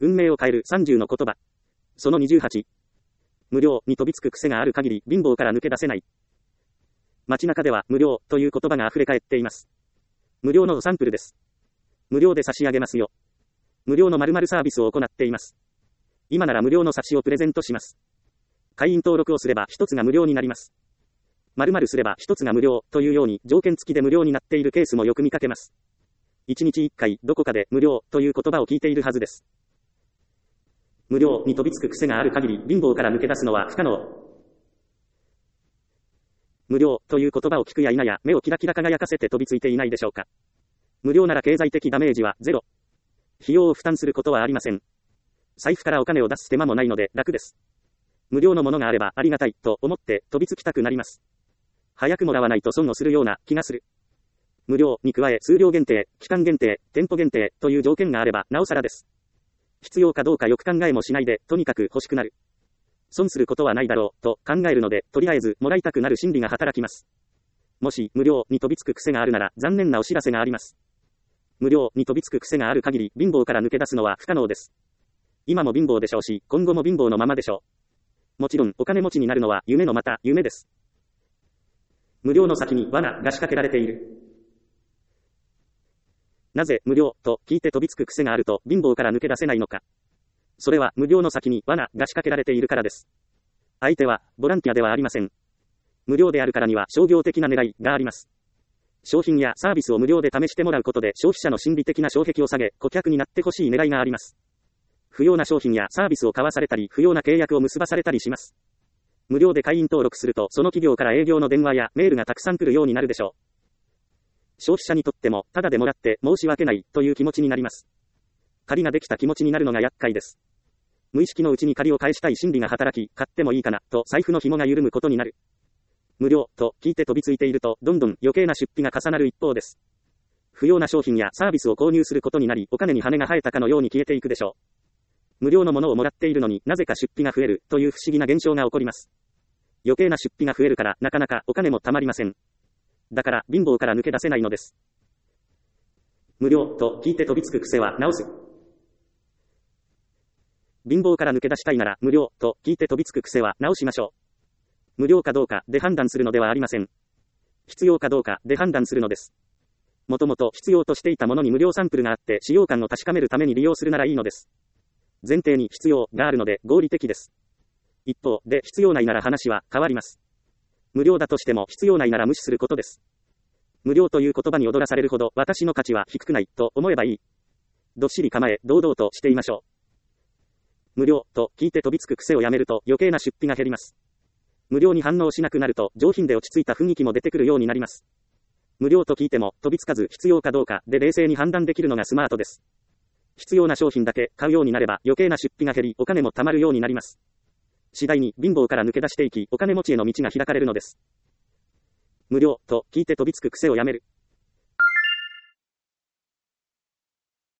運命を変える30の言葉。その28。無料に飛びつく癖がある限り貧乏から抜け出せない。街中では無料という言葉が溢れ返っています。無料のサンプルです。無料で差し上げますよ。無料の〇〇サービスを行っています。今なら無料の冊子をプレゼントします。会員登録をすれば一つが無料になります。〇〇すれば一つが無料というように条件付きで無料になっているケースもよく見かけます。1日1回どこかで無料という言葉を聞いているはずです。無料に飛びつく癖がある限り貧乏から抜け出すのは不可能。無料という言葉を聞くや否や目をキラキラ輝かせて飛びついていないでしょうか。無料なら経済的ダメージはゼロ。費用を負担することはありません。財布からお金を出す手間もないので楽です。無料のものがあればありがたいと思って飛びつきたくなります。早くもらわないと損をするような気がする。無料に加え数量限定、期間限定、店舗限定という条件があればなおさらです。必要かどうかよく考えもしないでとにかく欲しくなる。損することはないだろうと考えるのでとりあえずもらいたくなる心理が働きます。もし無料に飛びつく癖があるなら残念なお知らせがあります。無料に飛びつく癖がある限り貧乏から抜け出すのは不可能です。今も貧乏でしょうし今後も貧乏のままでしょう。もちろんお金持ちになるのは夢のまた夢です。無料の先に罠が仕掛けられている。なぜ無料と聞いて飛びつく癖があると貧乏から抜け出せないのか。それは無料の先に罠が仕掛けられているからです。相手はボランティアではありません。無料であるからには商業的な狙いがあります。商品やサービスを無料で試してもらうことで消費者の心理的な障壁を下げ顧客になってほしい狙いがあります。不要な商品やサービスを買わされたり不要な契約を結ばされたりします。無料で会員登録するとその企業から営業の電話やメールがたくさん来るようになるでしょう。消費者にとってもただでもらって申し訳ないという気持ちになります。借りができた気持ちになるのが厄介です。無意識のうちに借りを返したい心理が働き、買ってもいいかなと財布の紐が緩むことになる。無料と聞いて飛びついているとどんどん余計な出費が重なる一方です。不要な商品やサービスを購入することになりお金に羽が生えたかのように消えていくでしょう。無料のものをもらっているのになぜか出費が増えるという不思議な現象が起こります。余計な出費が増えるからなかなかお金も貯まりません。だから貧乏から抜け出せないのです。無料と聞いて飛びつく癖は直す。貧乏から抜け出したいなら無料と聞いて飛びつく癖は直しましょう。無料かどうかで判断するのではありません。必要かどうかで判断するのです。もともと必要としていたものに無料サンプルがあって使用感を確かめるために利用するならいいのです。前提に必要があるので合理的です。一方で必要ないなら話は変わります。無料だとしても必要ないなら無視することです。無料という言葉に踊らされるほど私の価値は低くないと思えばいい。どっしり構え堂々としていましょう。無料と聞いて飛びつく癖をやめると余計な出費が減ります。無料に反応しなくなると上品で落ち着いた雰囲気も出てくるようになります。無料と聞いても飛びつかず必要かどうかで冷静に判断できるのがスマートです。必要な商品だけ買うようになれば余計な出費が減りお金も貯まるようになります。次第に貧乏から抜け出していきお金持ちへの道が開かれるのです。無料と聞いて飛びつく癖をやめる。